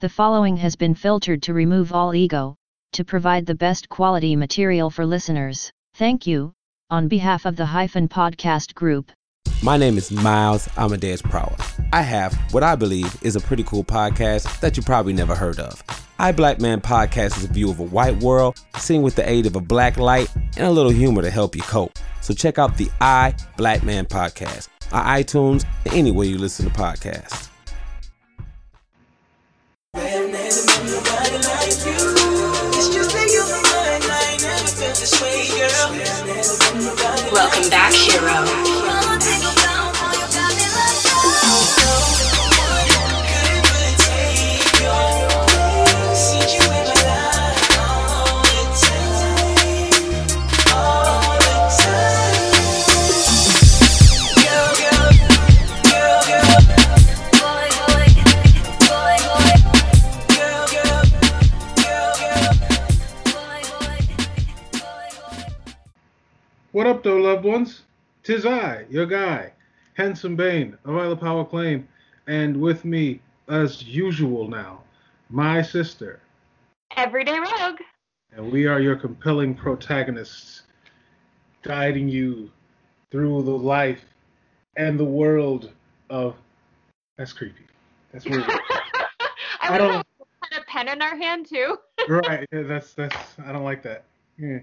The following has been filtered to remove all ego, to provide the best quality material for listeners. Thank you, on behalf of the Hyphen Podcast Group. My name is Miles Amadeus Prowell. I have what I believe is a pretty cool podcast that you probably never heard of. I Black Man Podcast is a view of a white world, seen with the aid of a black light and a little humor to help you cope. So check out the I Black Man Podcast on iTunes and anywhere you listen to podcasts. Welcome back, hero. What up, though, loved ones? 'Tis I, your guy, Handsome Bane of Isla Power Claim, and with me, as usual now, my sister, Everyday Rogue. And we are your compelling protagonists, guiding you through the life and the world of... That's creepy. That's weird. I don't had a pen in our hand, too. Right, that's. I don't like that. Yeah.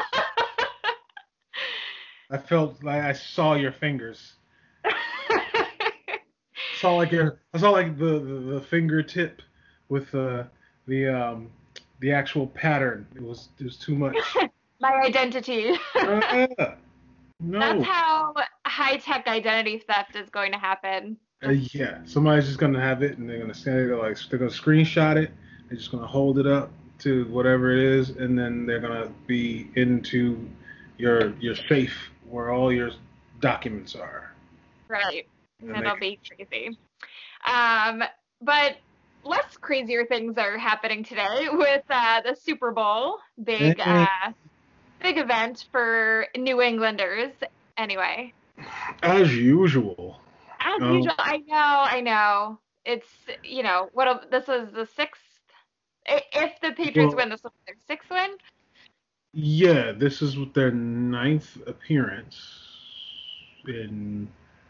I felt like I saw your fingers. I saw like the fingertip with the actual pattern. It was too much. My identity. No. That's how high-tech identity theft is going to happen. Yeah, somebody's just gonna have it, and they're gonna they're gonna screenshot it. They're just gonna hold it up to whatever it is, and then they're gonna be into your safe where all your documents are. Right. It'll be crazy. But less crazier things are happening today with the Super Bowl. Big event for New Englanders. Anyway. As usual. As usual. I know. It's, this is the sixth. If the Patriots win, this will be their sixth win. Yeah, this is their ninth appearance in,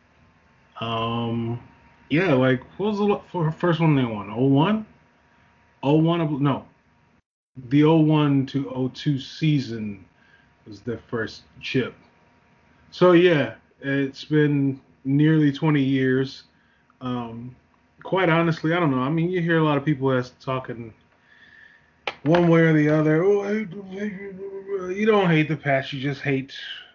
what was the first one they won? 01? 01, no. The 01 to 02 season was their first chip. So, yeah, it's been nearly 20 years. Quite honestly, I don't know. I mean, you hear a lot of people that's talking one way or the other. Oh, you don't hate the Pats. You just hate.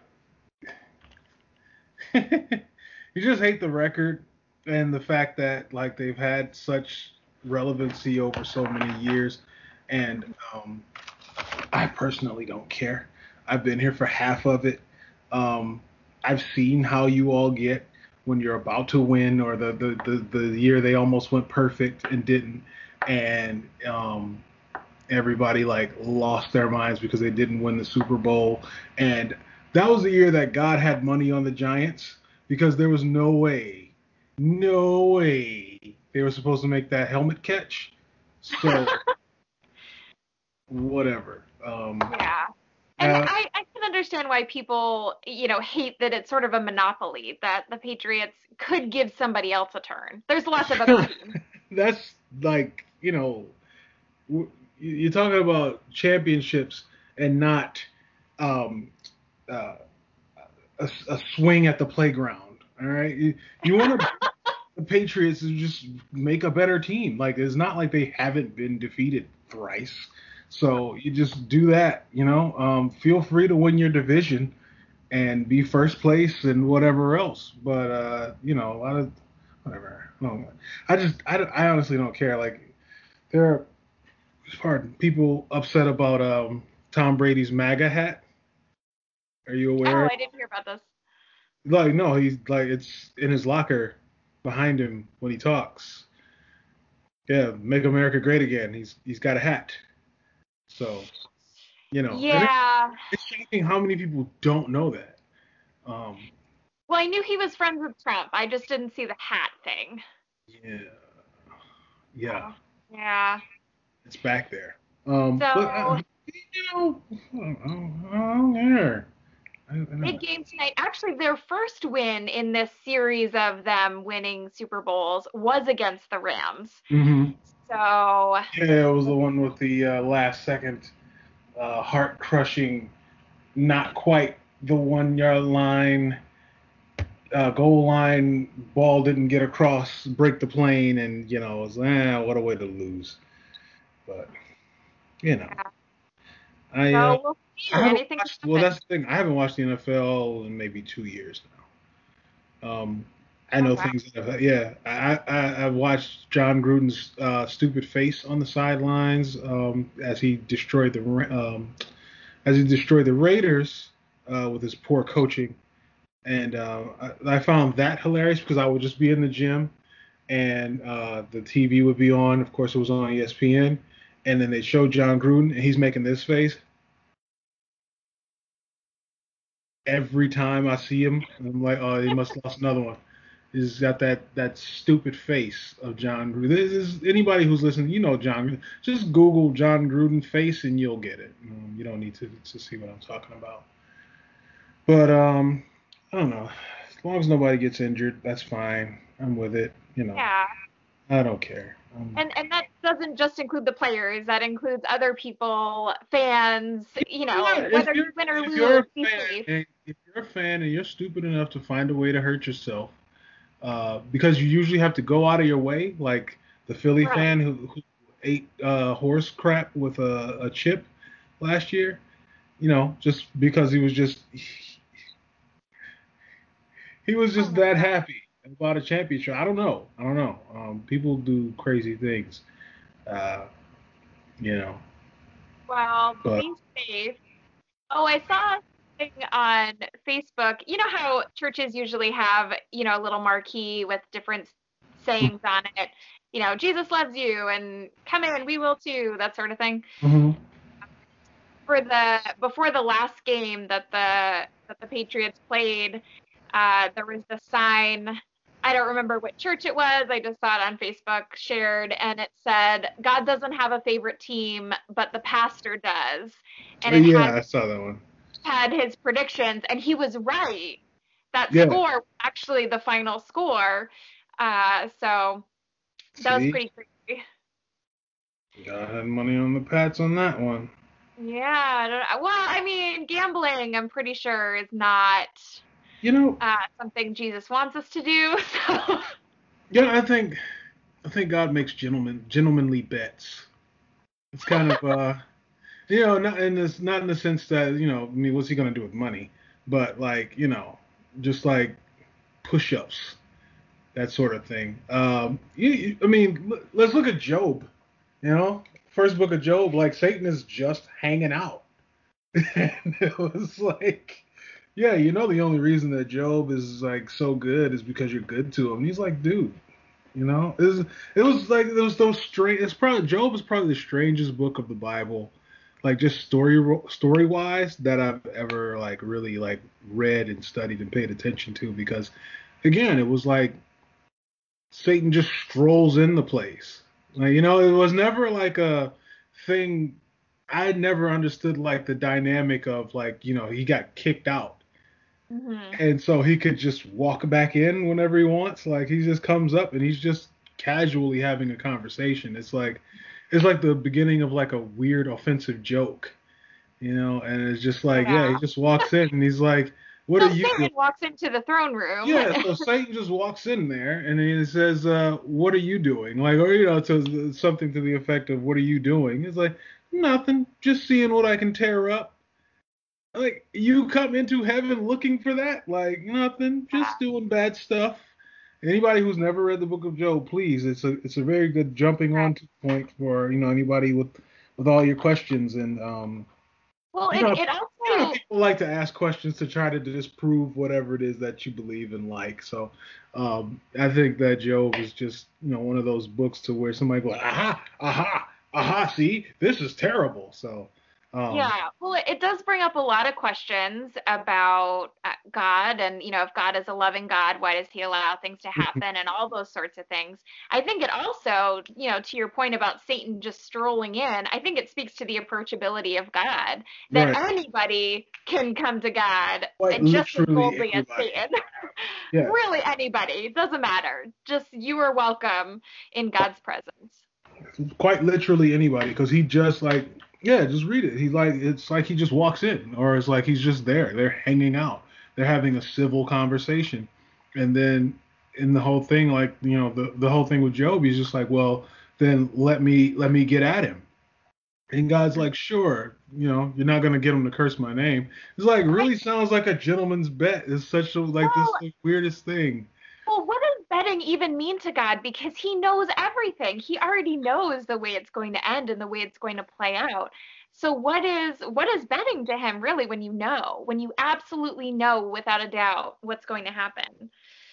You just hate the record and the fact that they've had such relevancy over so many years. And I personally don't care. I've been here for half of it. I've seen how you all get when you're about to win, or the year they almost went perfect and didn't, and everybody lost their minds because they didn't win the Super Bowl. And that was the year that God had money on the Giants, because there was no way they were supposed to make that helmet catch. So whatever. Yeah. And I can understand why people, hate that it's sort of a monopoly, that the Patriots could give somebody else a turn. There's lots of other teams. That's you're talking about championships and not a swing at the playground. All right, you want the Patriots to just make a better team. It's not like they haven't been defeated thrice. So you just do that. Feel free to win your division and be first place and whatever else. But a lot of whatever. No, I honestly don't care. There are people upset about Tom Brady's MAGA hat. Are you aware? Oh, I didn't hear about this. No, he's it's in his locker behind him when he talks. Yeah, make America great again. He's got a hat. So, Yeah. It's shocking how many people don't know that. Well, I knew he was friends with Trump. I just didn't see the hat thing. Yeah. Yeah. It's back there. So But I don't care. big game tonight. Actually, their first win in this series of them winning Super Bowls was against the Rams. Mm-hmm. So Yeah, it was the one with the last second heart crushing, not quite the 1 yard line, goal line, ball didn't get across, break the plane, and it was what a way to lose. But yeah. I We'll see. I haven't Anything can watched. Well, happen. that's the thing. I haven't watched the NFL in maybe 2 years now. I know Okay. things that have, yeah. I watched John Gruden's stupid face on the sidelines as he destroyed the Raiders with his poor coaching, and I found that hilarious because I would just be in the gym and the TV would be on. Of course, it was on ESPN, and then they showed John Gruden and he's making this face every time I see him. I'm like, oh, he must have lost another one. He's got that stupid face of John Gruden. This is anybody who's listening, John Gruden. Just Google John Gruden face and you'll get it. You don't need to see what I'm talking about. But I don't know. As long as nobody gets injured, that's fine. I'm with it. Yeah. I don't care. And that doesn't just include the players. That includes other people, fans. Yeah, Whether you win or lose, be safe. if you're a fan and you're stupid enough to find a way to hurt yourself, because you usually have to go out of your way, like the Philly Right. fan who ate horse crap with a chip last year, just because he was just that happy about a championship. I don't know. People do crazy things, uh, you know. Well, But be safe. Oh, I saw something on Facebook. You know how churches usually have, a little marquee with different sayings on it. Jesus loves you and come in, we will too, that sort of thing. mhm. Before the last game that the Patriots played, there was the sign. I don't remember what church it was. I just saw it on Facebook shared, and it said, "God doesn't have a favorite team, but the pastor does." And it Yeah, I saw that one. had his predictions, and he was right. That Yeah. score was actually the final score. So that was See, pretty crazy. God had money on the Pats on that one. Yeah. Well, I mean, gambling, I'm pretty sure, is not something Jesus wants us to do. So. Yeah, I think God makes gentlemanly bets. It's kind of not in the sense that I mean, what's he gonna do with money? But like just like push-ups, that sort of thing. I mean, let's look at Job. First book of Job, like Satan is just hanging out, and it was like, yeah, the only reason that Job is like so good is because you're good to him. And he's like, dude. It was those strange. It's probably Job is probably the strangest book of the Bible, like just story wise that I've ever like really like read and studied and paid attention to because, again, it was like Satan just strolls in the place. Like it was never like a thing. I never understood like the dynamic of like he got kicked out. Mm-hmm. And so he could just walk back in whenever he wants. Like he just comes up and he's just casually having a conversation. It's like the beginning of like a weird offensive joke, and it's just like, yeah, he just walks in and he's like, what so are you Satan doing? walks into the throne room. Yeah, so Satan just walks in there and he says, what are you doing? Like, or so something to the effect of, what are you doing? It's like, nothing, just seeing what I can tear up. Like, you come into heaven looking for that? Like, nothing, just doing bad stuff. Anybody who's never read the book of Job, please, it's a very good jumping on point for anybody with all your questions. And well, it also people like to ask questions to try to disprove whatever it is that you believe and like. So I think that Job is just one of those books to where somebody goes, aha, aha, aha, see, this is terrible. So Yeah, well, it does bring up a lot of questions about God and, if God is a loving God, why does he allow things to happen and all those sorts of things. I think it also, to your point about Satan just strolling in, I think it speaks to the approachability of God, that Right. anybody can come to God Quite just as literally boldly as anybody. Satan. Yes. Really anybody, it doesn't matter. Just you are welcome in God's presence. Quite literally anybody, because he just like, yeah, just read it. He's like, it's like he just walks in, or it's like he's just there. They're hanging out. They're having a civil conversation, and then in the whole thing, like the whole thing with Job, he's just like, well, then let me get at him. And God's like, sure, you're not gonna get him to curse my name. It's like really sounds like a gentleman's bet. It's such a like this Well, the weirdest thing. Well, what does betting even mean to God? Because he knows everything. He already knows the way it's going to end and the way it's going to play out. So what is betting to him really when you absolutely know without a doubt what's going to happen?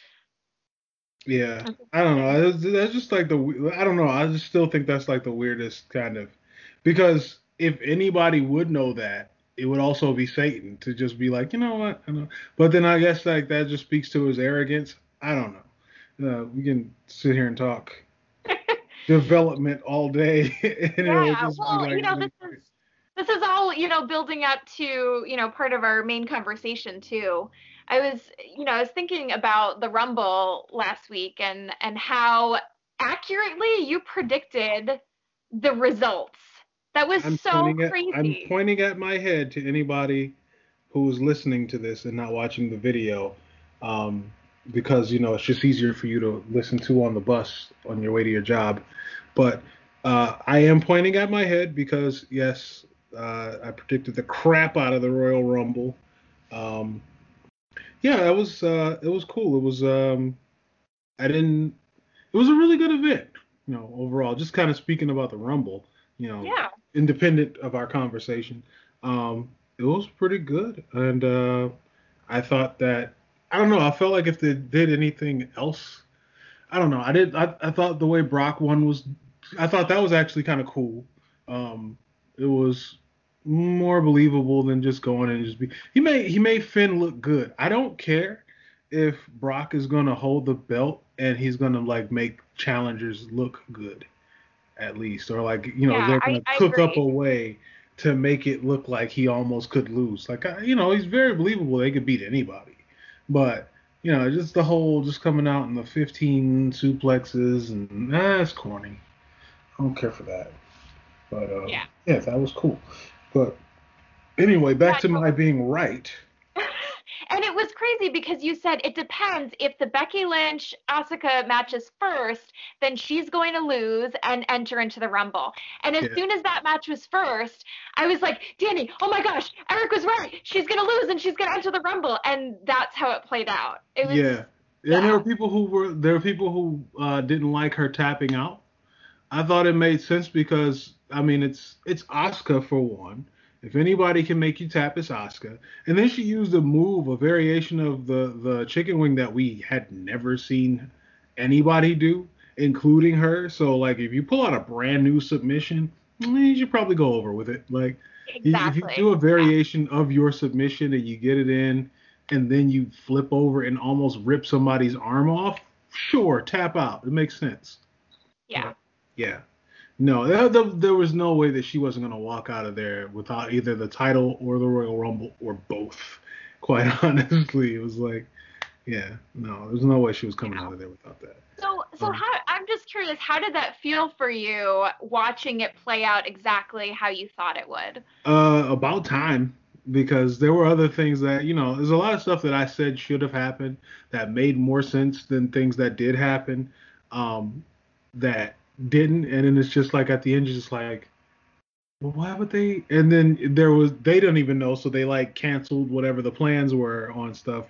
Yeah, That's I don't interesting. know. That's just like I don't know. I just still think that's like the weirdest kind of, because if anybody would know that, it would also be Satan to just be like, you know what, I know. But then I guess like that just speaks to his arrogance. I don't know. We can sit here and talk development all day, and it'll Yeah, just be well, like really this is all, building up to, part of our main conversation too. I was thinking about the Rumble last week and how accurately you predicted the results. That was so I'm crazy. pointing at my head to anybody who's listening to this and not watching the video, um, because it's just easier for you to listen to on the bus on your way to your job. But I am pointing at my head because yes, I predicted the crap out of the Royal Rumble. Um, yeah, it was cool. I didn't. It was a really good event, overall. Just kind of speaking about the Rumble, you know, Yeah. independent of our conversation, it was pretty good, and I thought that I don't know. I felt like if they did anything else, I don't know. I thought the way Brock won was, I thought that was actually kind of cool. It was more believable than just going and just be. He made Finn look good. I don't care if Brock is gonna hold the belt and he's gonna like make challengers look good at least, or like Yeah, they're I, gonna I cook up a agree. way to make it look like he almost could lose. Like he's very believable. They could beat anybody, but just the whole just coming out in the 15 suplexes and that's corny. I don't care for that. But Yeah. yeah, that was cool. But anyway, Yeah, back to no. my being right. And it was crazy because you said it depends. If the Becky Lynch Asuka matches first, then she's going to lose and enter into the Rumble. And as Yeah, soon as that match was first, I was like, Danny, oh my gosh, Eric was right. She's going to lose and she's going to enter the Rumble. And that's how it played out. It was, yeah. And yeah, there were people who didn't like her tapping out. I thought it made sense because I mean it's Asuka for one. If anybody can make you tap, it's Asuka. And then she used a move, a variation of the chicken wing that we had never seen anybody do, including her. So like if you pull out a brand new submission, you should probably go over with it. Like if you exactly. do a variation of your submission and you get it in, and then you flip over and almost rip somebody's arm off, sure, tap out. It makes sense. Yeah. Yeah. No, there was no way that she wasn't going to walk out of there without either the title or the Royal Rumble or both. Quite honestly, it was like, yeah, no, there's no way she was coming out of there without that. So Um, how, I'm just curious, how did that feel for you watching it play out exactly how you thought it would? about time, because there were other things that there's a lot of stuff that I said should have happened that made more sense than things that did happen, um, that didn't, and then it's just like at the end, you're just like, well, why would they? And then they don't even know, so they like canceled whatever the plans were on stuff.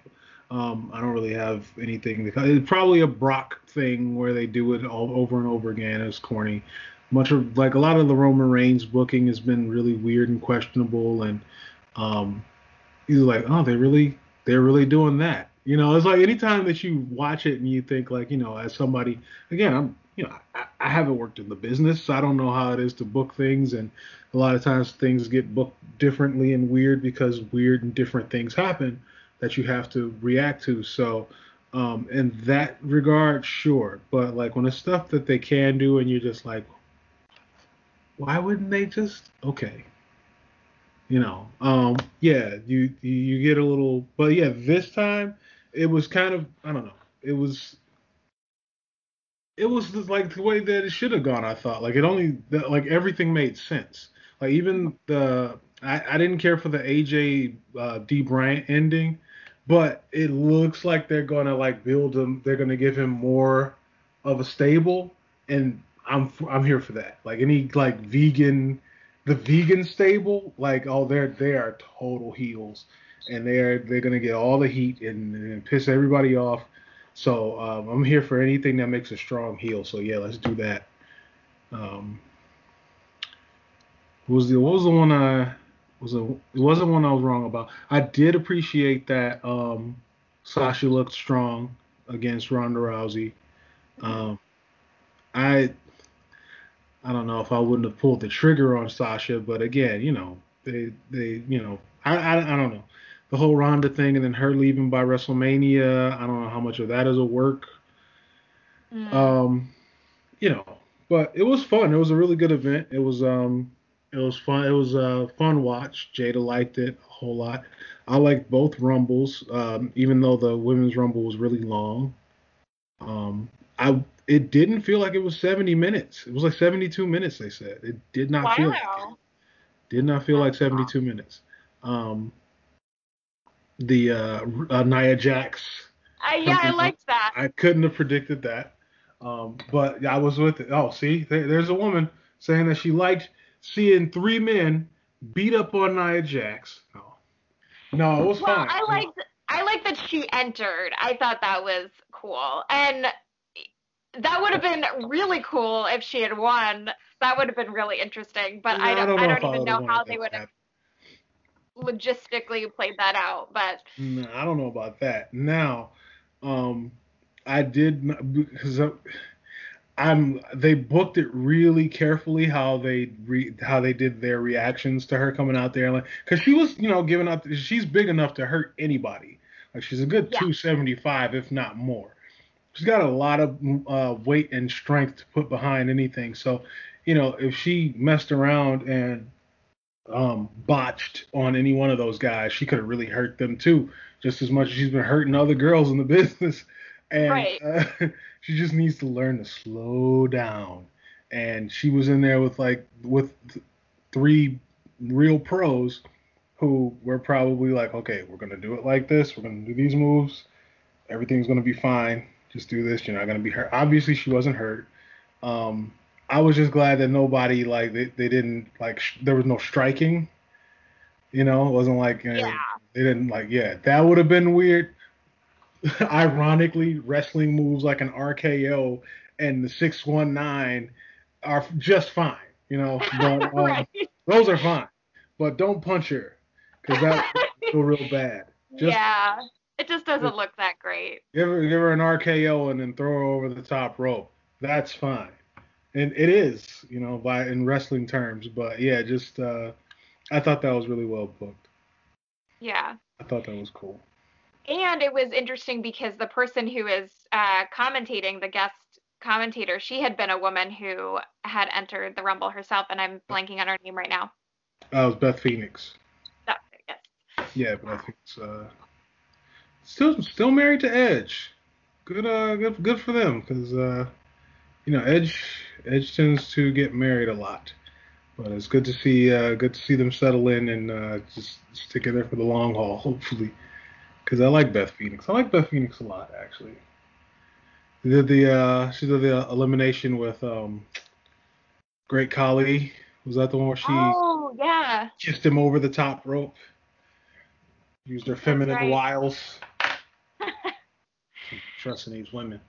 I don't really have anything. It's probably a Brock thing where they do it all over and over again. It's corny. Much of like a lot of the Roman Reigns booking has been really weird and questionable, and um, you're like, oh, they're really doing that. It's like anytime that you watch it and you think like, as somebody, again, I haven't worked in the business, so I don't know how it is to book things, and a lot of times things get booked differently and weird because weird and different things happen that you have to react to. So, in that regard, sure, but like when it's stuff that they can do, and you're just like, why wouldn't they just okay? Yeah, you get a little, but yeah, this time it was kind of, I don't know, it was just like the way that it should have gone. I thought like like everything made sense. Like even I didn't care for the AJ D Bryant ending, but it looks like they're gonna like build him. They're gonna give him more of a stable, and I'm here for that. Like any like the vegan stable, like oh they are total heels, and they're gonna get all the heat and piss everybody off. So I'm here for anything that makes a strong heel. So yeah, let's do that. Um, what was the one it wasn't one I was wrong about. I did appreciate that Sasha looked strong against Ronda Rousey. Um, I I don't know if I wouldn't have pulled the trigger on Sasha, but again, they I don't know. The whole Ronda thing and then her leaving by WrestleMania, I don't know how much of that is a work. Um, you know, but it was fun. It was a really good event. It was fun. It was a fun watch. Jada liked it a whole lot. I liked both Rumbles, even though the women's Rumble was really long. I it didn't feel like it was 70 minutes. It was like 72 minutes, they said. It did not feel like it. Wow. Did not feel like 72 minutes. Um, the Nia Jax. Yeah, I liked that. I couldn't have predicted that. But I was with it. Oh, see, there's a woman saying that she liked seeing three men beat up on Nia Jax. No, it was Well, fine. I liked that she entered. I thought that was cool. And that would have been really cool if she had won. That would have been really interesting. But I don't even know how they would have logistically played that out. But no, I don't know about that. Now, I did not, because they booked it really carefully how they did their reactions to her coming out there, like because she was giving up. She's big enough to hurt anybody. Like she's a good 275 if not more. She's got a lot of weight and strength to put behind anything. So, if she messed around and botched on any one of those guys, she could have really hurt them too, just as much as she's been hurting other girls in the business. And right. She just needs to learn to slow down. And she was in there with three real pros who were probably like, okay, we're gonna do it like this. We're gonna do these moves. Everything's gonna be fine. Just do this. You're not gonna be hurt. Obviously, she wasn't hurt. I was just glad that nobody they didn't there was no striking. It wasn't like they didn't that would have been weird. Ironically, wrestling moves like an RKO and the 619 are just fine. But right. Those are fine. But don't punch her because that would feel real bad. It just doesn't look that great. Give her an RKO and then throw her over the top rope. That's fine. And it is, in wrestling terms. But yeah, just I thought that was really well booked. Yeah. I thought that was cool. And it was interesting because the person who is commentating, the guest commentator, she had been a woman who had entered the Rumble herself, and I'm blanking on her name right now. It was Beth Phoenix. That's it, yes. Yeah, Beth Phoenix. Still married to Edge. Good for them, because Edge tends to get married a lot, but it's good to see them settle in and just stick in there for the long haul, hopefully. Because I like Beth Phoenix. I like Beth Phoenix a lot, actually. She did the elimination with Great Khali. Was that the one where she kissed him over the top rope? Used her feminine wiles. Trusting these women.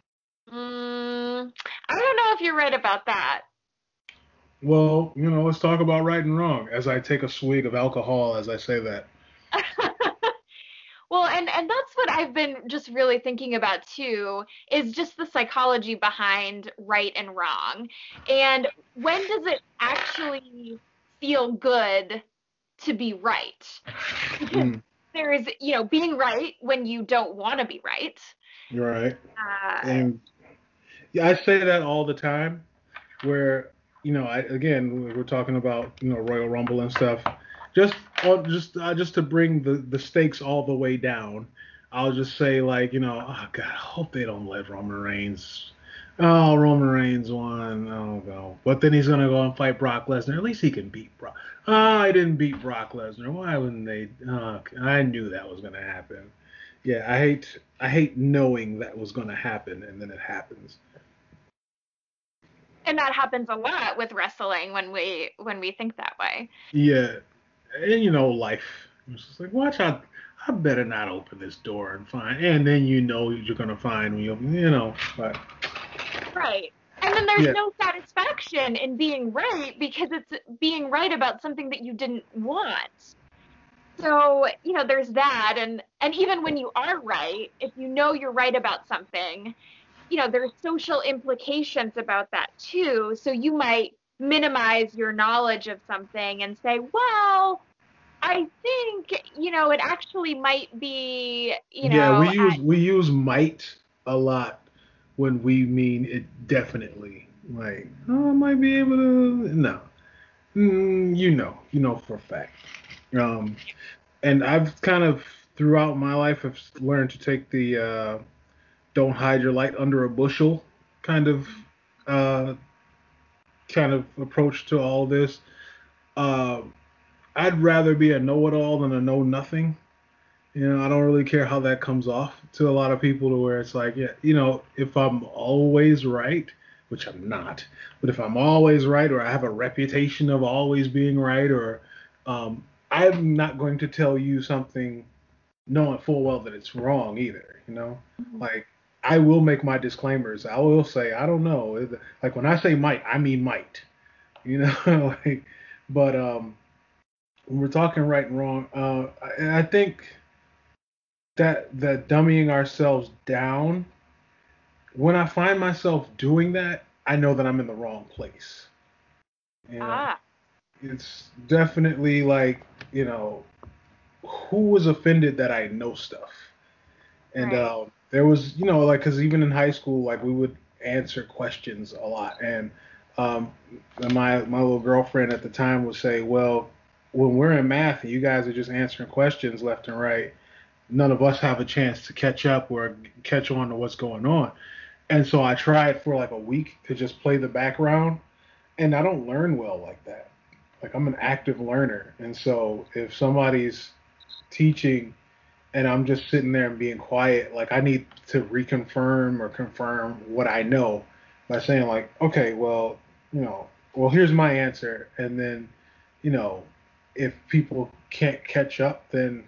I don't know if you're right about that. Well, let's talk about right and wrong as I take a swig of alcohol as I say that. Well, and that's what I've been just really thinking about too, is just the psychology behind right and wrong. And when does it actually feel good to be right? Because Mm, there is, being right when you don't want to be right. right. Uh, And yeah, I say that all the time. Where again, we're talking about Royal Rumble and stuff. Just to bring the stakes all the way down, I'll just say like oh God, I hope they don't let Roman Reigns. Oh, Roman Reigns won. Oh no, but then he's gonna go and fight Brock Lesnar. At least he can beat Brock. Oh, I didn't beat Brock Lesnar. Why wouldn't they? I knew that was gonna happen. Yeah, I hate knowing that was gonna happen and then it happens. and that happens a lot with wrestling when we think that way. Yeah, and life. It's just like, watch out. I better not open this door and find, and then you're gonna find when but Right. And then there's yeah, no satisfaction in being right because it's being right about something that you didn't want. So, there's that, and even when you are right, if you know you're right about something, there's social implications about that too. So you might minimize your knowledge of something and say, well, I think, it actually might be, yeah. We use might a lot when we mean it definitely. Like, oh, I might be able to. No, you know for a fact. Um, and I've kind of throughout my life have learned to take the don't hide your light under a bushel kind of uh, approach to all this. Uh, I'd rather be a know-it-all than a know-nothing. I don't really care how that comes off to a lot of people, to where it's like, yeah, if I'm always right, which I'm not, but if I'm always right, or I have a reputation of always being right, or I'm not going to tell you something knowing full well that it's wrong either. Like, I will make my disclaimers. I will say, I don't know. Like, when I say might, I mean might. Like, but when we're talking right and wrong, I think that dummying ourselves down, when I find myself doing that, I know that I'm in the wrong place. You know, ah, it's definitely like, who was offended that I know stuff? And right. there was, like, because even in high school, like, we would answer questions a lot. And um, my little girlfriend at the time would say, well, when we're in math and you guys are just answering questions left and right, none of us have a chance to catch up or catch on to what's going on. And so I tried for like a week to just play the background, and I don't learn well like that. Like, I'm an active learner, and so if somebody's teaching and I'm just sitting there and being quiet, like, I need to reconfirm or confirm what I know by saying like, okay, well, here's my answer, and then, you know, if people can't catch up, then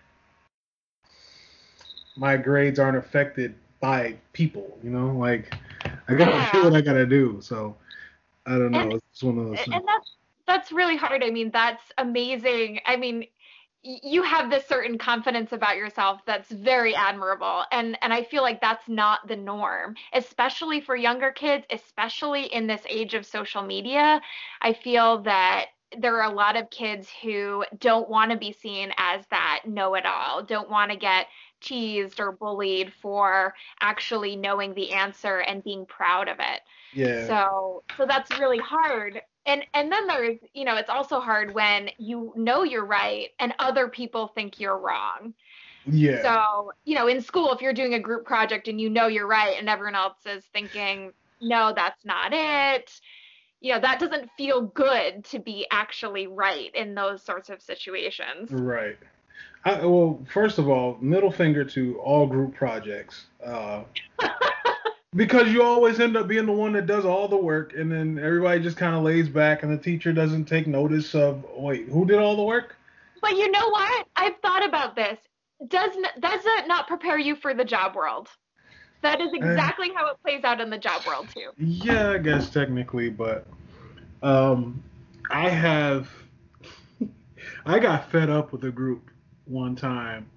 my grades aren't affected by people, like, I gotta do Yeah. what I gotta do. So I don't And know. It's one of those things. and that's really hard. I mean, that's amazing. I mean, you have this certain confidence about yourself that's very admirable. And I feel like that's not the norm, especially for younger kids, especially in this age of social media. I feel that there are a lot of kids who don't want to be seen as that know-it-all, don't want to get teased or bullied for actually knowing the answer and being proud of it. Yeah, So that's really hard. And then there's, it's also hard when you know you're right and other people think you're wrong. yeah, So, in school, if you're doing a group project and you know you're right and everyone else is thinking, no, that's not it, that doesn't feel good to be actually right in those sorts of situations. right. Well, first of all, middle finger to all group projects. Because you always end up being the one that does all the work, and then everybody just kind of lays back, and the teacher doesn't take notice of, wait, who did all the work? But you know what? I've thought about this. Does that not prepare you for the job world? That is Eh, exactly how it plays out in the job world too. yeah, I guess technically, but um, I have, I got fed up with a group one time,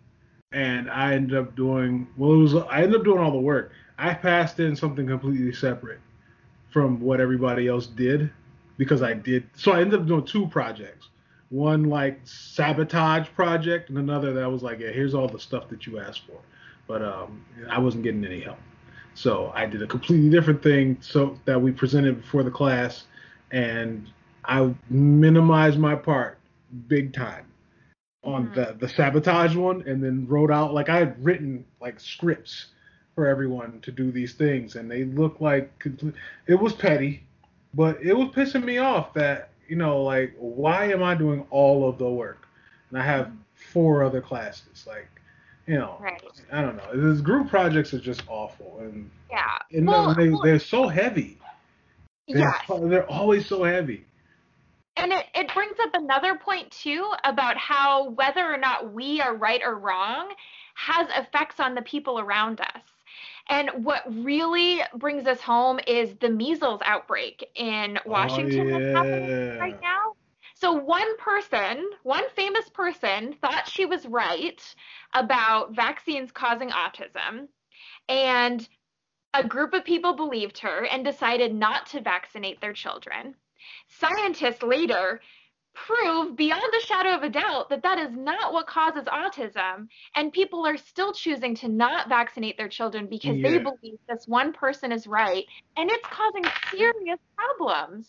and I ended up doing I ended up doing all the work. I passed in something completely separate from what everybody else did because I did. So I ended up doing two projects. One like sabotage project, and another that was like, yeah, here's all the stuff that you asked for, but I wasn't getting any help. So I did a completely different thing so that we presented before the class, and I minimized my part big time on the sabotage one, and then wrote out like I had written like scripts for everyone to do these things, and they looked like it was petty, but it was pissing me off that like why am I doing all of the work, and I have four other classes like. Right. I don't know. These group projects are just awful, and Yeah. they're so heavy. Yes. They're always so heavy. And it brings up another point too about how whether or not we are right or wrong has effects on the people around us. And what really brings us home is the measles outbreak in Washington that's happening right now. So one famous person thought she was right about vaccines causing autism, and a group of people believed her and decided not to vaccinate their children. Scientists later prove beyond a shadow of a doubt that that is not what causes autism, and people are still choosing to not vaccinate their children because they believe this one person is right, and it's causing serious problems.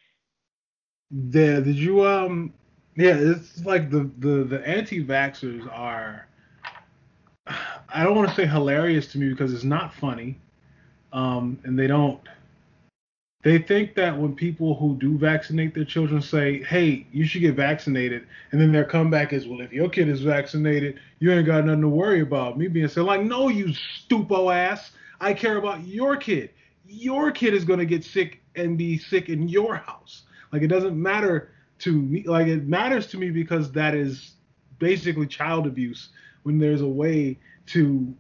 Did you yeah, it's like the anti-vaxxers are, I don't want to say hilarious to me because it's not funny. And they think that when people who do vaccinate their children say, hey, you should get vaccinated, and then their comeback is, well, if your kid is vaccinated, you ain't got nothing to worry about. Me being said, like, no, you stupo ass. I care about your kid. Your kid is going to get sick and be sick in your house. Like, it doesn't matter to me. Like, it matters to me because that is basically child abuse when there's a way to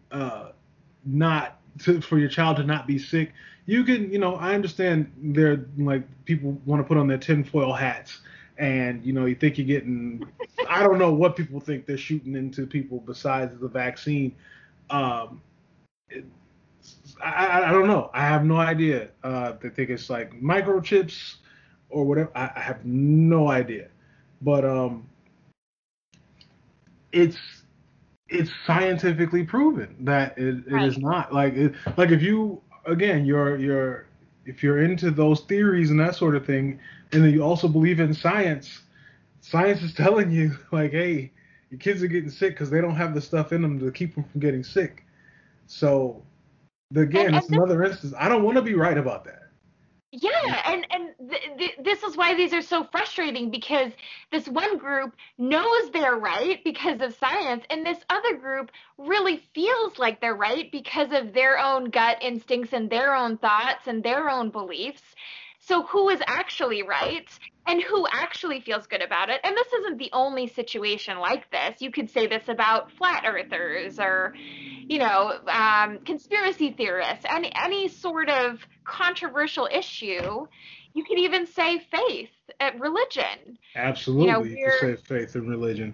for your child to not be sick. You can, I understand there like people want to put on their tinfoil hats, and you think you're getting. I don't know what people think they're shooting into people besides the vaccine. I don't know. I have no idea. They think it's like microchips or whatever. I have no idea, but it's scientifically proven that it is not like if you again if you're into those theories and that sort of thing, and then you also believe in science is telling you like, hey, your kids are getting sick because they don't have the stuff in them to keep them from getting sick. So again, it's another instance. I don't want to be right about that. Yeah, and this is why these are so frustrating, because this one group knows they're right because of science, and this other group really feels like they're right because of their own gut instincts and their own thoughts and their own beliefs. So who is actually right and who actually feels good about it? And this isn't the only situation like this. You could say this about flat earthers or, conspiracy theorists, any sort of controversial issue. You could even say faith, religion. Absolutely, you could say faith and religion.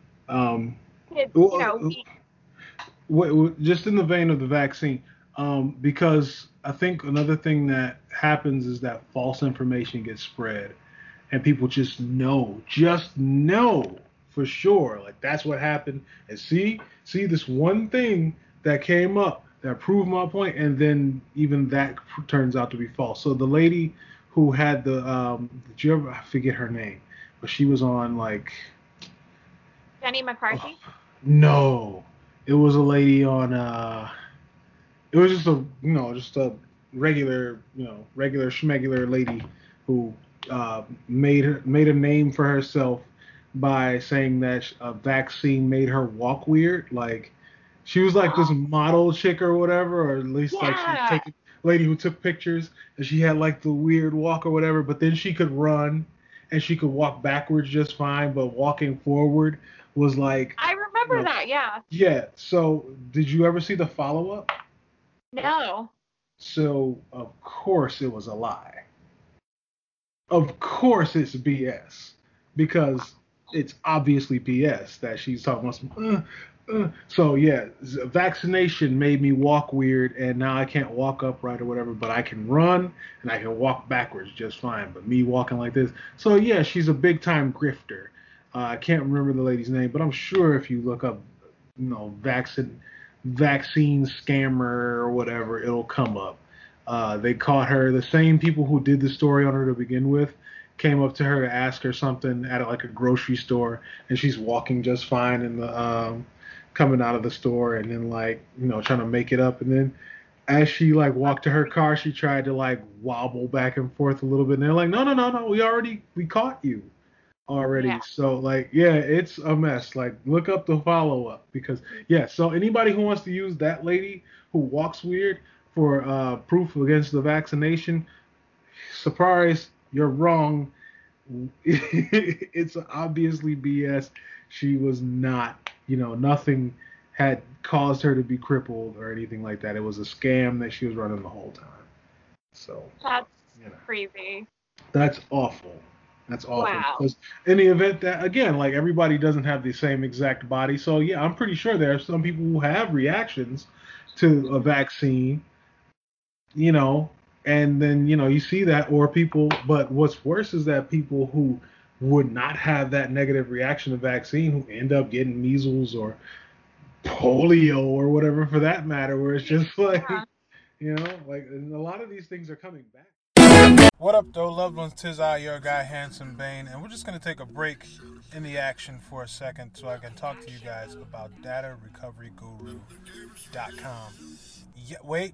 Just in the vein of the vaccine, because I think another thing that happens is that false information gets spread, and people just know for sure, like that's what happened. And see this one thing that came up that proved my point, and then even that turns out to be false. So the lady who had did you ever, I forget her name, but she was on like Jenny McCarthy? No. It was a lady on it was just a regular schmegular lady who made a name for herself by saying that a vaccine made her walk weird. Like she was like this model chick or whatever, or at least like she was taking lady who took pictures, and she had like the weird walk or whatever, but then she could run and she could walk backwards just fine, but walking forward was like, I remember that, yeah. Yeah. So did you ever see the follow-up? No. So of course it was a lie. Of course it's BS, because it's obviously BS that she's talking about some, So yeah, vaccination made me walk weird, and now I can't walk upright or whatever, but I can run and I can walk backwards just fine. But me walking like this, so yeah, she's a big time grifter. I can't remember the lady's name, but I'm sure if you look up, vaccine scammer or whatever, it'll come up. They caught her. The same people who did the story on her to begin with came up to her to ask her something at like a grocery store, and she's walking just fine in the coming out of the store, and then like trying to make it up, and then as she like walked to her car, she tried to like wobble back and forth a little bit, and they're like, no, no, no, no, we caught you already. Yeah. So like, yeah, it's a mess. Like, look up the follow up because yeah. So anybody who wants to use that lady who walks weird for proof against the vaccination, surprise, you're wrong. It's obviously BS. She was not, nothing had caused her to be crippled or anything like that. It was a scam that she was running the whole time. So That's crazy. that's awful. That's awful. Wow. Because in the event that, again, like everybody doesn't have the same exact body. So yeah, I'm pretty sure there are some people who have reactions to a vaccine, you know, and then you see that, or people. But what's worse is that people who would not have that negative reaction to vaccine who end up getting measles or polio or whatever for that matter, where it's just like like, and a lot of these things are coming back. What up, though, loved ones? 'Tis I, your guy, Handsome Bane, and we're just going to take a break in the action for a second so I can talk to you guys about DataRecoveryGuru.com. Yeah, wait.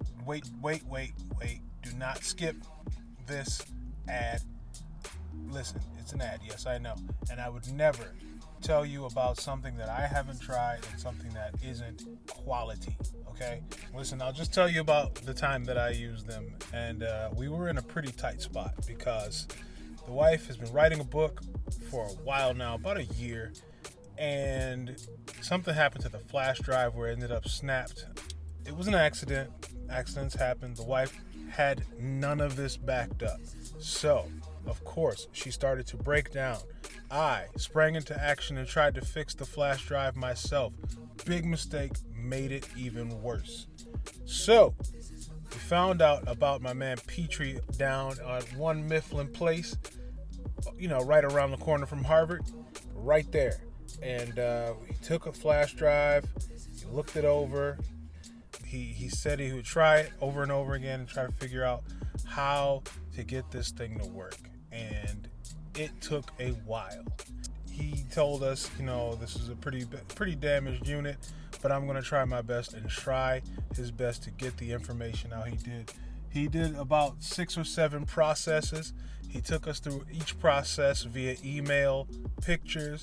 Do not skip this ad. Listen, it's an ad, yes, I know. And I would never tell you about something that I haven't tried and something that isn't quality, okay? Listen, I'll just tell you about the time that I used them, and we were in a pretty tight spot because the wife has been writing a book for a while now, about a year, and something happened to the flash drive where it ended up snapped. It was an accident. Accidents happen. The wife had none of this backed up. So, of course, she started to break down. I sprang into action and tried to fix the flash drive myself. Big mistake, made it even worse. So, we found out about my man Petrie down at 1 Mifflin Place, right around the corner from Harvard, right there. And he took a flash drive, he looked it over. He said he would try it over and over again and try to figure out how to get this thing to work. And it took a while. He told us, this is a pretty damaged unit, but I'm going to try my best and try his best to get the information out. He did about 6 or 7 processes. He took us through each process via email, pictures,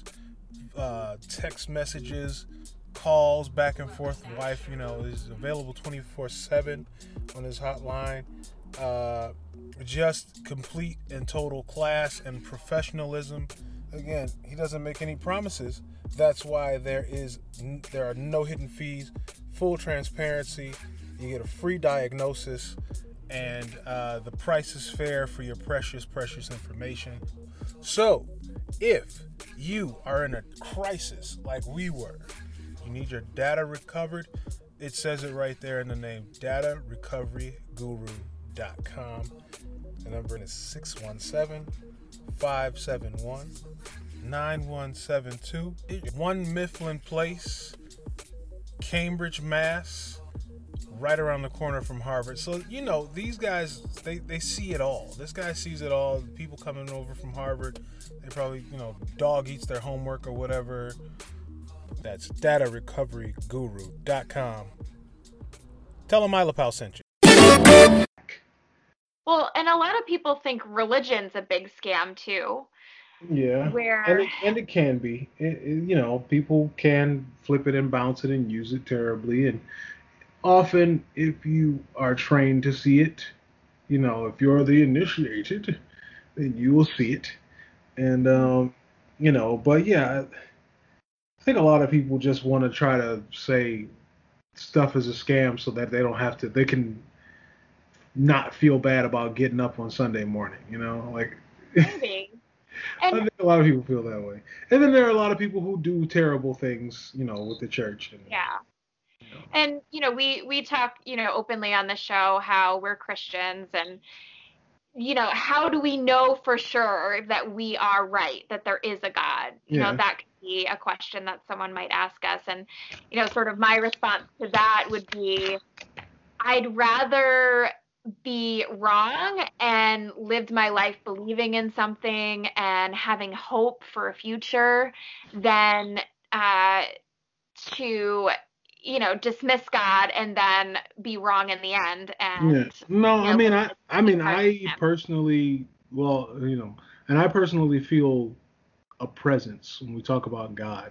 text messages, calls back and forth. The wife, is available 24/7 on his hotline. Just complete and total class and professionalism. Again, he doesn't make any promises. That's why there are no hidden fees, full transparency. You get a free diagnosis, and the price is fair for your precious information. So, if you are in a crisis like we were, you need your data recovered, it says it right there in the name, DataRecoveryGuru.com. The number is 617-571-9172. 1 Mifflin Place, Cambridge, Mass., right around the corner from Harvard. So, these guys, they see it all. This guy sees it all. People coming over from Harvard, they probably, dog eats their homework or whatever. That's DataRecoveryGuru.com. Tell them Ilapal sent you. Well, and a lot of people think religion's a big scam too. Yeah, and it can be. People can flip it and bounce it and use it terribly. And often, if you are trained to see it, if you're the initiated, then you will see it. And but yeah, I think a lot of people just want to try to say stuff is a scam so that they can not feel bad about getting up on Sunday morning, like Maybe. And I think a lot of people feel that way. And then there are a lot of people who do terrible things, with the church. And, yeah. you know. And we talk, openly on the show how we're Christians, and how do we know for sure that we are right, that there is a God? That could be a question that someone might ask us. And, sort of my response to that would be, I'd rather be wrong and lived my life believing in something and having hope for a future than to dismiss God and then be wrong in the end. And No, apart from I him. personally, and I personally feel a presence when we talk about God.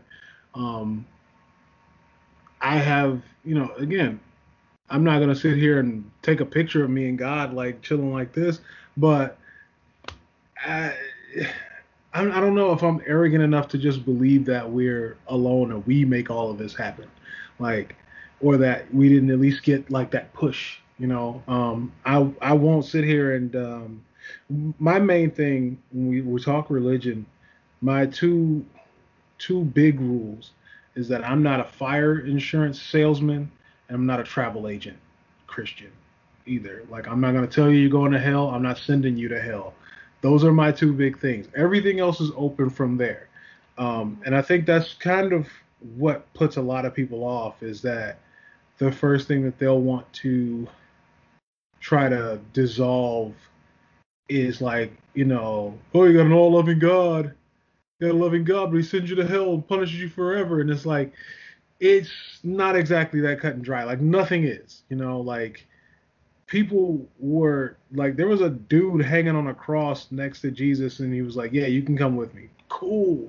I have, again, I'm not gonna sit here and take a picture of me and God like chilling like this, but I, I don't know if I'm arrogant enough to just believe that we're alone and we make all of this happen, like, or that we didn't at least get like that push. I won't sit here and my main thing when we talk religion, my two big rules is that I'm not a fire insurance salesman and I'm not a travel agent Christian either. Like, I'm not going to tell you you're going to hell. I'm not sending you to hell. Those are my two big things. Everything else is open from there. And I think that's kind of what puts a lot of people off, is that the first thing that they'll want to try to dissolve is like, oh, you got an all-loving God. You got a loving God, but he sends you to hell and punishes you forever. And it's like, it's not exactly that cut and dry. Like, nothing is, like, people were like, there was a dude hanging on a cross next to Jesus, and he was like, yeah, you can come with me. Cool.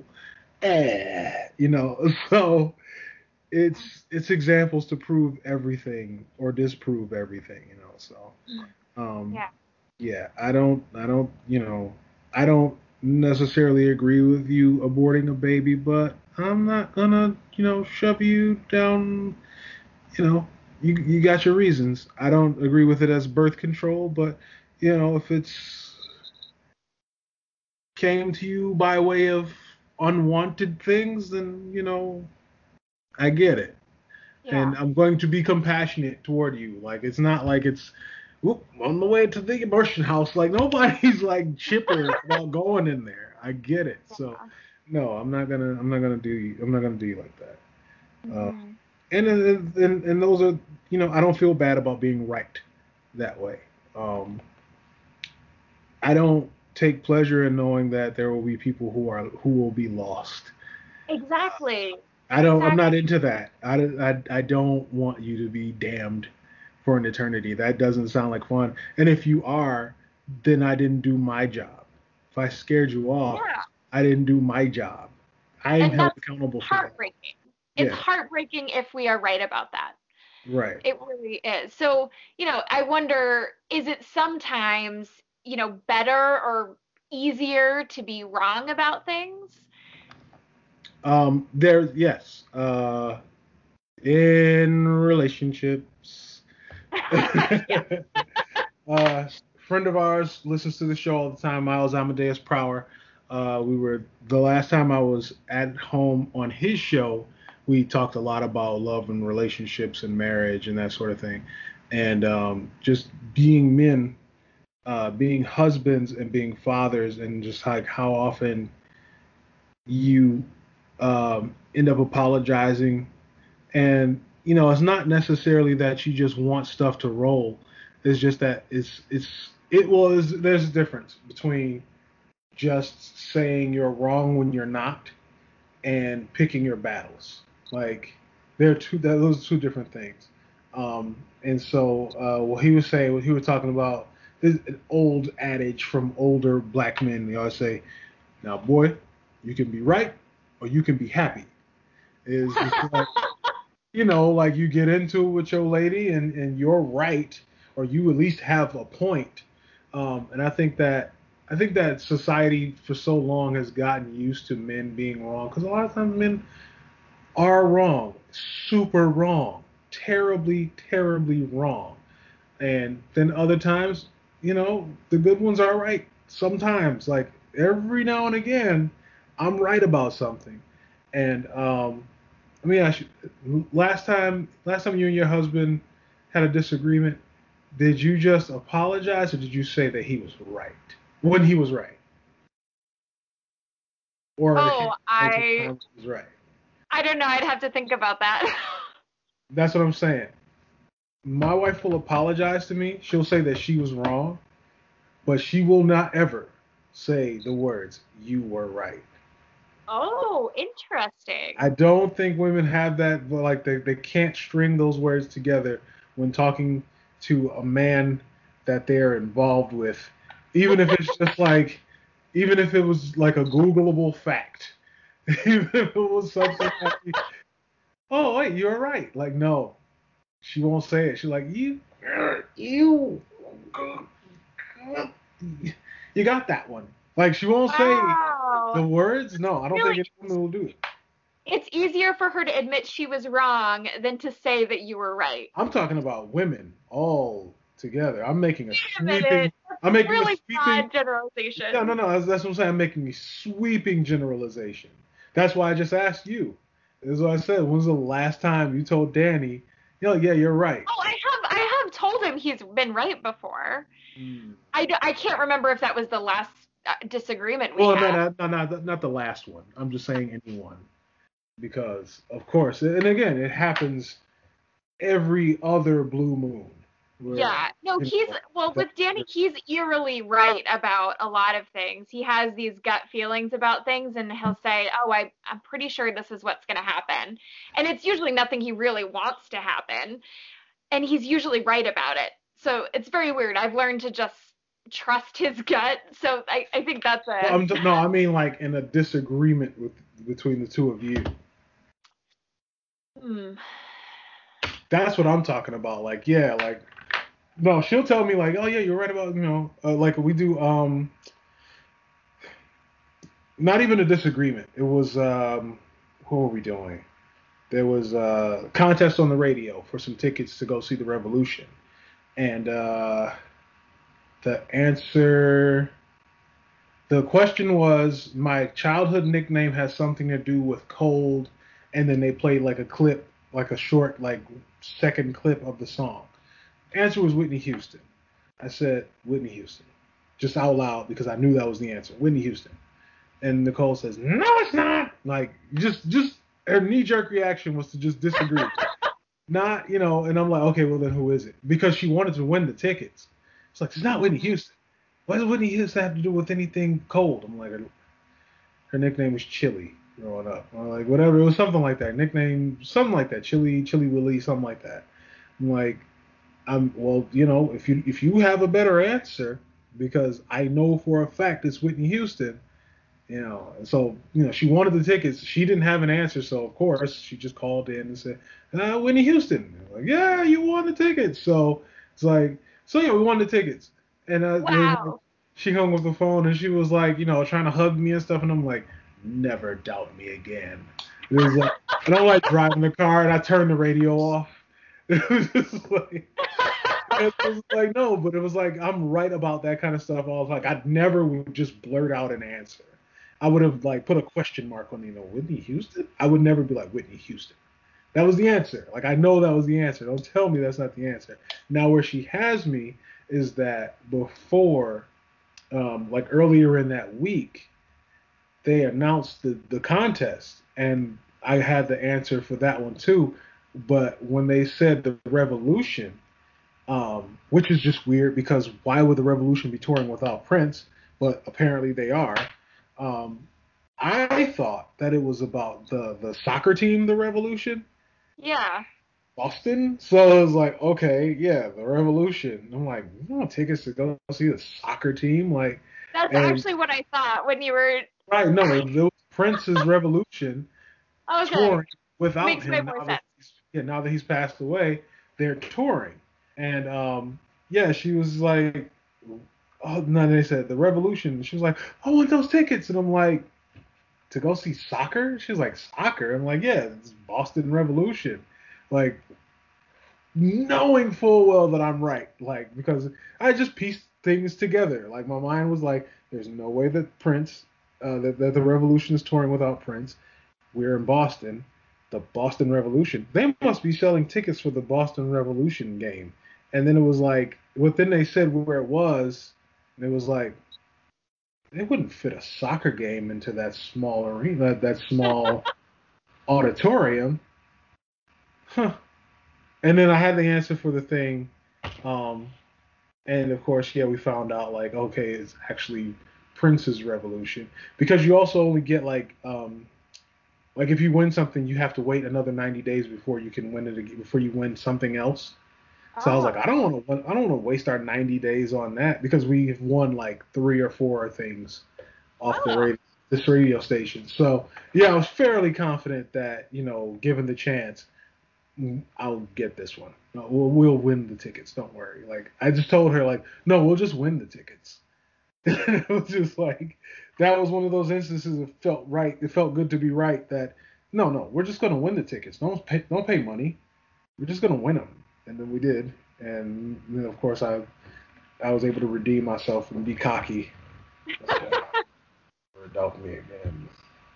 So it's examples to prove everything or disprove everything, so Yeah. yeah, I don't I don't necessarily agree with you aborting a baby, but I'm not gonna shove you down. You got your reasons. I don't agree with it as birth control, but if it's came to you by way of unwanted things, then I get it. Yeah. And I'm going to be compassionate toward you. Like, it's not like it's on the way to the abortion house. Like, nobody's like chipper about going in there. I get it. So no, I'm not gonna do you like that. Mm-hmm. And those are, I don't feel bad about being right that way. I don't take pleasure in knowing that there will be people who will be lost. Exactly. I'm not into that. I don't want you to be damned for an eternity. That doesn't sound like fun. And if you are, then I didn't do my job. If I scared you off, I didn't do my job. I am held accountable for that. Heartbreaking. It's heartbreaking if we are right about that. Right. It really is. So, I wonder, is it sometimes, better or easier to be wrong about things? Yes. In relationships. Friend of ours listens to the show all the time, Miles Amadeus Prower. The last time I was at home on his show, we talked a lot about love and relationships and marriage and that sort of thing. And just being men, being husbands and being fathers, and just like how often you end up apologizing. And it's not necessarily that you just want stuff to roll. It's just that there's a difference between just saying you're wrong when you're not and picking your battles. Like, those are two different things. And so what he was saying, what he was talking about, is an old adage from older black men. They always say, "Now, boy, you can be right or you can be happy." Is like, like, you get into it with your lady and you're right, or you at least have a point. And I think that society for so long has gotten used to men being wrong, because a lot of times men are wrong, super wrong, terribly, terribly wrong. And then other times, the good ones are right. Sometimes, like, every now and again, I'm right about something. And let me ask you, last time you and your husband had a disagreement, did you just apologize or did you say that he was right when he was right? Or Oh, he was right? I don't know. I'd have to think about that. That's what I'm saying. My wife will apologize to me. She'll say that she was wrong, but she will not ever say the words, "You were right." Oh, interesting. I don't think women have that, but like they can't string those words together when talking to a man that they're involved with, even if it's just like, even if it was like a Googleable fact, even if it was something like, oh wait, you're right. Like no, she won't say it. She's like you, you got that one. Like she won't say Wow. the words. No, I don't Really? think anyone will do it. It's easier for her to admit she was wrong than to say that you were right. I'm talking about women all together. I'm making a Wait a sweeping. minute. I'm making Really a sweeping. broad generalization. No. That's what I'm saying. I'm making a sweeping generalization. That's why I just asked you. This is what I said. When's the last time you told Danny, yeah, you're right? Oh, I have told him he's been right before. I can't remember if that was the last disagreement we had. No, not the last one. I'm just saying anyone. Because, of course, and again, it happens every other blue moon. Yeah, no, with Danny, he's eerily right about a lot of things. He has these gut feelings about things, and he'll say, "Oh, I'm pretty sure this is what's going to happen," and it's usually nothing he really wants to happen, and he's usually right about it. So it's very weird. I've learned to just trust his gut. So I think that's a. No, I mean like in a disagreement between the two of you. That's what I'm talking about. Like, yeah, like, no, she'll tell me like, oh yeah, you're right about, like we do, not even a disagreement. It was, what were we doing? There was a contest on the radio for some tickets to go see the Revolution. And the question was, my childhood nickname has something to do with cold, and then they played like a clip, like a short, like second clip of the song. Answer was Whitney Houston. I said Whitney Houston, just out loud because I knew that was the answer. Whitney Houston. And Nicole says, "No, it's not." Like just her knee-jerk reaction was to just disagree. Not, and I'm like, okay, well then who is it? Because she wanted to win the tickets. It's like, it's not Whitney Houston. What does Whitney Houston have to do with anything cold? I'm like, her nickname was Chili growing up. I'm like, whatever, it was something like that. Nickname, something like that. Chili Willie, something like that. I'm like, if you have a better answer, because I know for a fact it's Whitney Houston, and so, she wanted the tickets. She didn't have an answer, so of course she just called in and said, Whitney Houston. I'm like, yeah, you won the tickets. So it's like, so yeah, we won the tickets. And Wow. she hung up the phone and she was like, trying to hug me and stuff, and I'm like, never doubt me again. It was like, and I'm like driving the car and I turned the radio off. It was just like, it was like, no, but it was like, I'm right about that kind of stuff. I was like, I'd never would just blurt out an answer. I would have like put a question mark on, Whitney Houston. I would never be like Whitney Houston. That was the answer. Like, I know that was the answer. Don't tell me that's not the answer. Now, where she has me is that before, like earlier in that week, they announced the contest, and I had the answer for that one too. But when they said the Revolution, which is just weird because why would the Revolution be touring without Prince? But apparently they are. I thought that it was about the soccer team, the Revolution. Yeah. Boston. So I was like, okay, yeah, the Revolution. I'm like, you want tickets to go see the soccer team? Like, that's actually what I thought when you were. Right, no, it was Prince's Revolution. Okay. Touring without Makes him. more sense. Now that he's passed away, they're touring. And yeah, she was like, oh no, they said the Revolution. She was like, I want those tickets. And I'm like, to go see soccer? She was like, soccer? I'm like, yeah, it's Boston Revolution. Like, knowing full well that I'm right. Like, because I just pieced things together. Like, my mind was like, There's no way that that the Revolution is touring without Prince. We're in Boston, the Boston Revolution. They must be selling tickets for the Boston Revolution game. And then it was like, then they said where it was, and it was like, they wouldn't fit a soccer game into that small arena, that small auditorium. Huh. And then I had the answer for the thing. And of course, yeah, we found out like, okay, it's actually Prince's Revolution, because you also only get like if you win something, you have to wait another 90 days before you can win it again, before you win something else. So I was like, I don't want to waste our 90 days on that, because we've won like 3 or 4 things off this radio station. So yeah, I was fairly confident that, given the chance, I'll get this one. We'll win the tickets. Don't worry. Like, I just told her, like, no, we'll just win the tickets. It was just like, that was one of those instances that felt right. It felt good to be right that, no, we're just going to win the tickets. Don't pay money. We're just going to win them. And then we did. And then, of course, I was able to redeem myself and be cocky. For adult me again.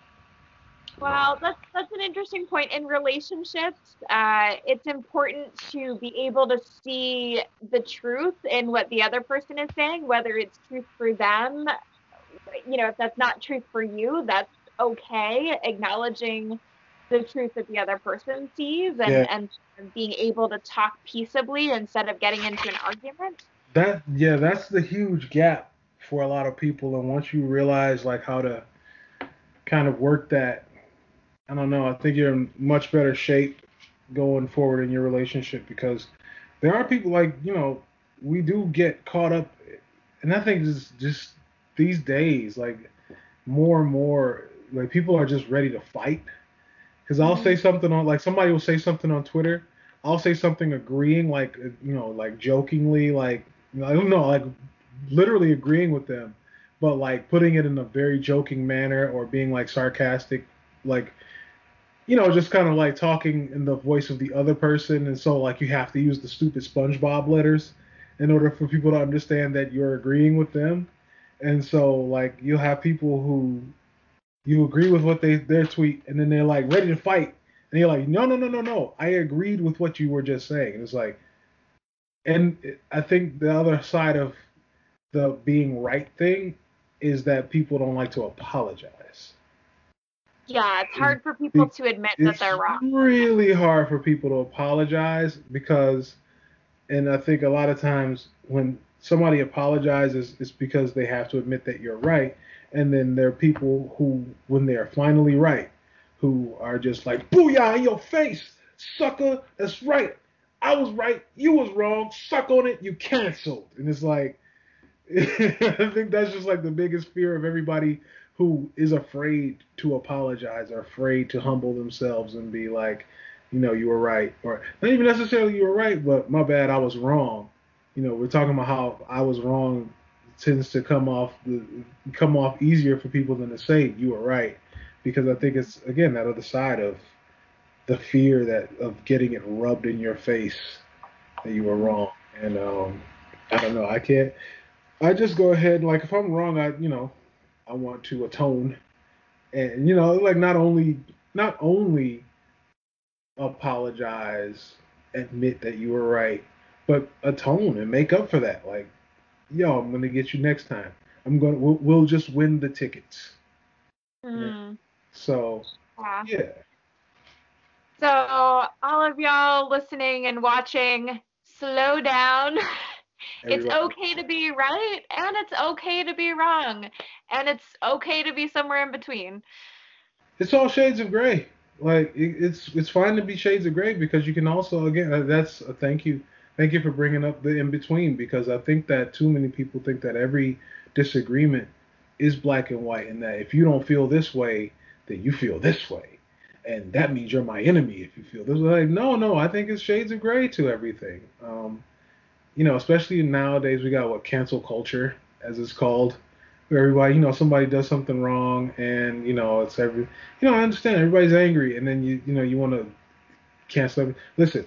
Well, that's an interesting point. In relationships, it's important to be able to see the truth in what the other person is saying, whether it's truth for them. If that's not truth for you, that's okay. Acknowledging the truth that the other person sees and being able to talk peaceably instead of getting into an argument. That's the huge gap for a lot of people. And once you realize like how to kind of work that, I don't know, I think you're in much better shape going forward in your relationship, because there are people like, we do get caught up. And I think just these days, like more and more, like people are just ready to fight. Because I'll say something on, like somebody will say something on Twitter. I'll say something agreeing, like, like jokingly, like, I don't know, like literally agreeing with them, but like putting it in a very joking manner or being like sarcastic, like, just kind of like talking in the voice of the other person. And so like you have to use the stupid SpongeBob letters in order for people to understand that you're agreeing with them. And so like you'll have people who you agree with what their tweet, and then they're like ready to fight. And you're like, no. I agreed with what you were just saying. And it's like, and I think the other side of the being right thing is that people don't like to apologize. Yeah, it's hard for people to admit that they're wrong. It's really hard for people to apologize because, and I think a lot of times when somebody apologizes, it's because they have to admit that you're right. And then there are people who, when they are finally right, who are just like, booyah in your face, sucker, that's right. I was right, you was wrong, suck on it, you canceled. And it's like, I think that's just like the biggest fear of everybody who is afraid to apologize or afraid to humble themselves and be like, you were right. Or not even necessarily you were right, but my bad, I was wrong. We're talking about how I was wrong tends to come off easier for people than to say you were right, because I think it's, again, that other side of the fear of getting it rubbed in your face that you were wrong. And I don't know, I just go ahead, like if I'm wrong, I want to atone, and like not only apologize, admit that you were right, but atone and make up for that. Like, yo, I'm gonna get you next time. We'll just win the tickets. Yeah. So yeah. So all of y'all listening and watching, slow down. It's okay to be right, and it's okay to be wrong, and it's okay to be somewhere in between. It's all shades of gray. Like it's fine to be shades of gray, because you can also, again, that's a thank you for bringing up the in between, because I think that too many people think that every disagreement is black and white, and that if you don't feel this way, then you feel this way, and that means you're my enemy if you feel this way. Like, no, I think it's shades of gray to everything. Especially nowadays, we got cancel culture, as it's called, where everybody, somebody does something wrong, and it's I understand everybody's angry, and then you want to cancel everything. Listen,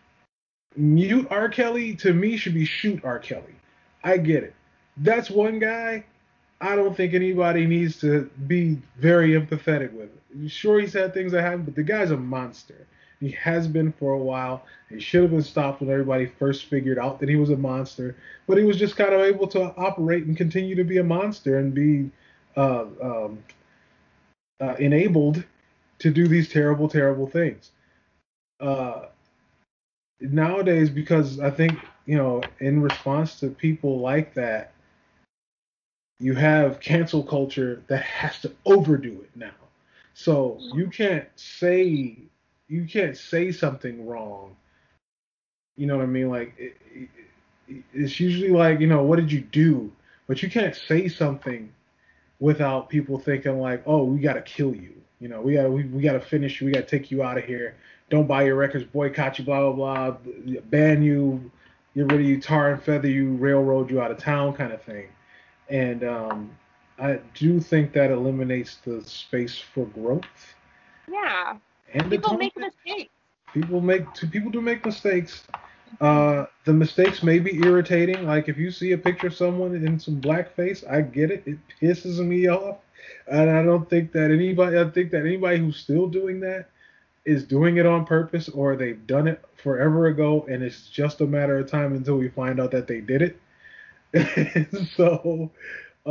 mute R. Kelly to me should be shoot R. Kelly. I get it. That's one guy. I don't think anybody needs to be very empathetic with it. Sure, he's had things that happen, but the guy's a monster. He has been for a while. He should have been stopped when everybody first figured out that he was a monster. But he was just kind of able to operate and continue to be a monster and be uh, um, enabled to do these terrible, terrible things. Uh, Nowadays, because I think, in response to people like that, you have cancel culture that has to overdo it now. So you can't say something wrong. You know what I mean? Like it's usually like, what did you do? But you can't say something without people thinking like, oh, we gotta kill you. We gotta finish you. We gotta take you out of here. Don't buy your records. Boycott you. Blah blah blah. Ban you. Get rid of you. Tar and feather you. Railroad you out of town. Kind of thing. And I do think that eliminates the space for growth. Yeah. And people make mistakes. People do make mistakes. The mistakes may be irritating. Like if you see a picture of someone in some blackface, I get it. It pisses me off. And I think that anybody who's still doing that is doing it on purpose, or they've done it forever ago and it's just a matter of time until we find out that they did it. So,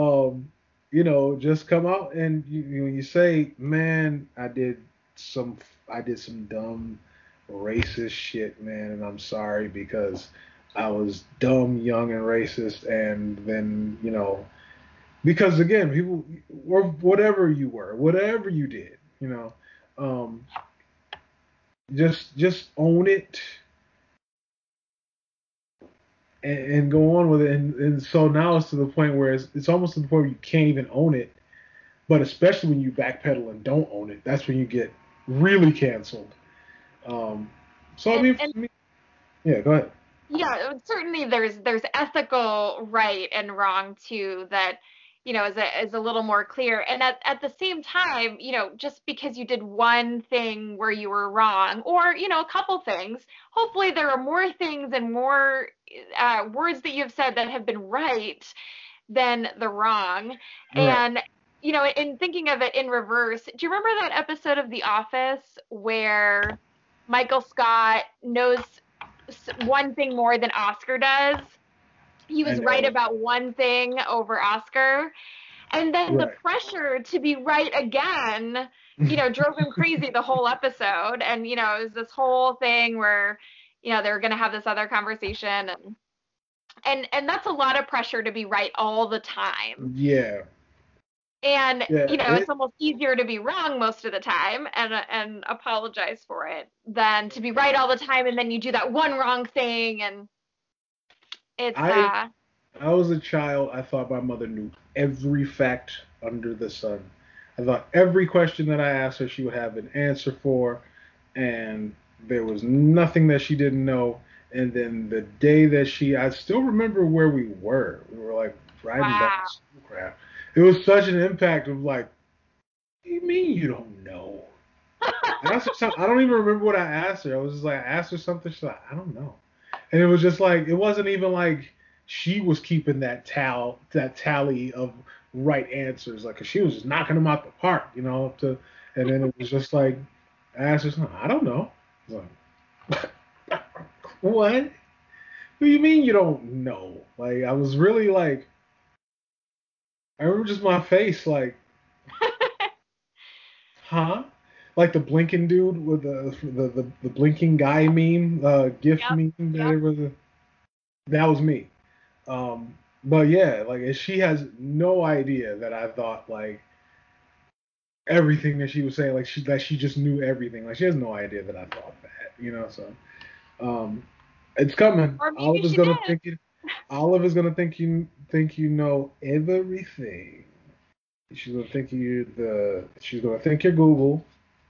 just come out and you say, man, I did some dumb racist shit, man, and I'm sorry because I was dumb, young, and racist, and then, because again, people, or whatever you were, whatever you did, um, just own it and go on with it. And so now it's to the point where it's almost to the point where you can't even own it. But especially when you backpedal and don't own it, that's when you get really canceled. So I mean, for me, yeah, go ahead. Yeah, certainly there's ethical right and wrong too that is a little more clear. And at the same time, just because you did one thing where you were wrong, or a couple things, hopefully there are more things and more words that you've said that have been right than the wrong. Right. And in thinking of it in reverse, do you remember that episode of The Office where Michael Scott knows one thing more than Oscar does? He was right about one thing over Oscar. And then the pressure to be right again, drove him crazy the whole episode. And, it was this whole thing where, they were going to have this other conversation. And that's a lot of pressure to be right all the time. Yeah. And, it's almost easier to be wrong most of the time and apologize for it than to be right all the time. And then you do that one wrong thing. And it's, I was a child. I thought my mother knew every fact under the sun. I thought every question that I asked her, she would have an answer for. And there was nothing that she didn't know. And then the day that I still remember where we were. We were like riding down school crap. It was such an impact of like, what do you mean you don't know? I asked her something. I don't even remember what I asked her. I was just like, I asked her something. She's like, I don't know. And it was just like, it wasn't even like she was keeping that tally of right answers. Like, 'cause she was just knocking them out the park, and then it was just like, I asked her something. I don't know. I was like, what? What do you mean you don't know? Like, I was really like, I remember just my face, like, huh? Like the blinking dude with the blinking guy meme, GIF meme. That was me. But yeah, like she has no idea that I thought like everything that she was saying, like she just knew everything. Like she has no idea that I thought that, So, it's coming. Olive is gonna think you. Olive is gonna think you know everything. She's gonna think She's gonna think you're Google.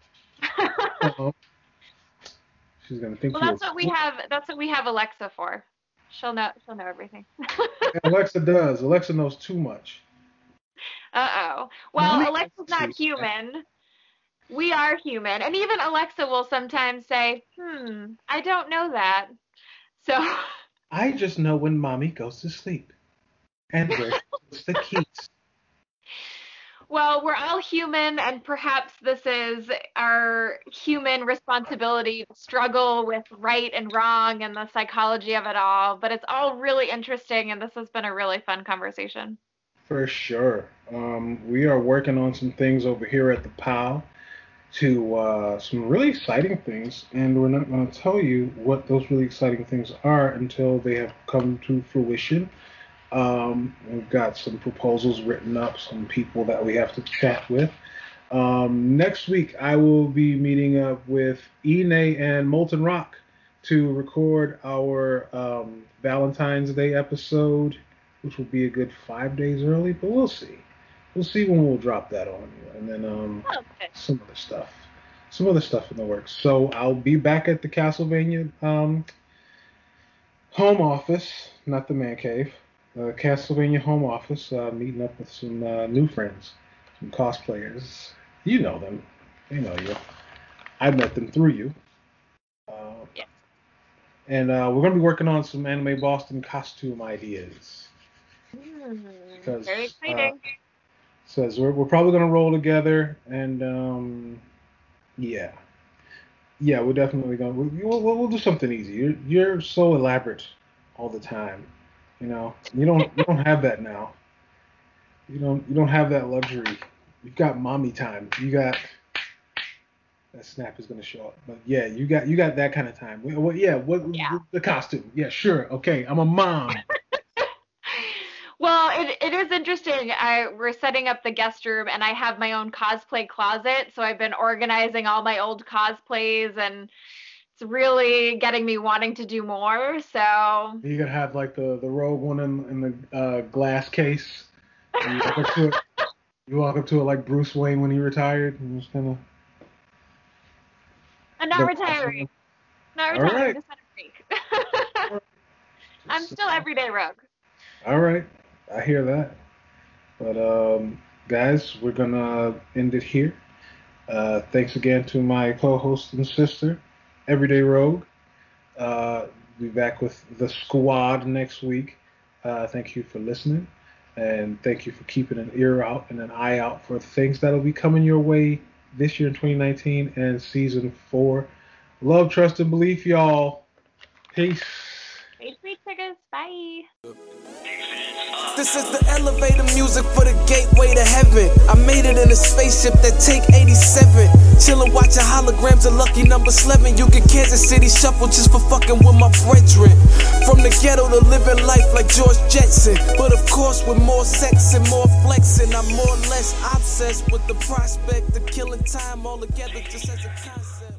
She's gonna think. Well, that's what we have. That's what we have Alexa for. She'll know everything. Alexa does. Alexa knows too much. Uh-oh. Well, Alexa's not human. We are human. And even Alexa will sometimes say, I don't know that. So I just know when mommy goes to sleep. And where she puts the keys. Well, we're all human, and perhaps this is our human responsibility to struggle with right and wrong and the psychology of it all. But it's all really interesting, and this has been a really fun conversation. For sure. We are working on some things over here at the POW to some really exciting things, and we're not going to tell you what those really exciting things are until they have come to fruition. We've got some proposals written up, some people that we have to chat with. Next week, I will be meeting up with Ine and Molten Rock to record our Valentine's Day episode, which will be a good 5 days early, but we'll see. We'll see when we'll drop that on you. And then some other stuff in the works. So I'll be back at the Castlevania home office, not the man cave. Castlevania home office, meeting up with some new friends, some cosplayers. You know them. They know you. I met them through you. Yeah. And we're going to be working on some Anime Boston costume ideas. Because, very exciting. Says we're probably going to roll together, and yeah, we're definitely going to. We'll do something easy. You're so elaborate all the time. You know, you don't have that now. You don't have that luxury. You've got mommy time. You got that snap is gonna show up. But yeah, you got that kind of time. The costume. Yeah, sure. Okay, I'm a mom. Well, it is interesting. We're setting up the guest room, and I have my own cosplay closet. So I've been organizing all my old cosplays, and it's really getting me wanting to do more. So you could have like the Rogue one in the glass case. And you walk up to it like Bruce Wayne when he retired, and just kind of. I'm not retiring. Not retiring. Right. Just had a break. I'm still everyday Rogue. All right, I hear that. But guys, we're gonna end it here. Thanks again to my co-host and sister, Everyday Rogue. Be back with the squad next week. Thank you for listening, and thank you for keeping an ear out and an eye out for things that'll be coming your way this year in 2019 and season 4. Love, trust, and belief, y'all. Peace. Great sweet tickets. Bye. This is the elevator music for the gateway to heaven. I made it in a spaceship that take 87. Chillin' watching holograms of lucky number 11. You get Kansas City shuffle just for fucking with my brethren. From the ghetto to living life like George Jetson. But of course with more sex and more flexing. I'm more or less obsessed with the prospect of killing time all together just as a concept.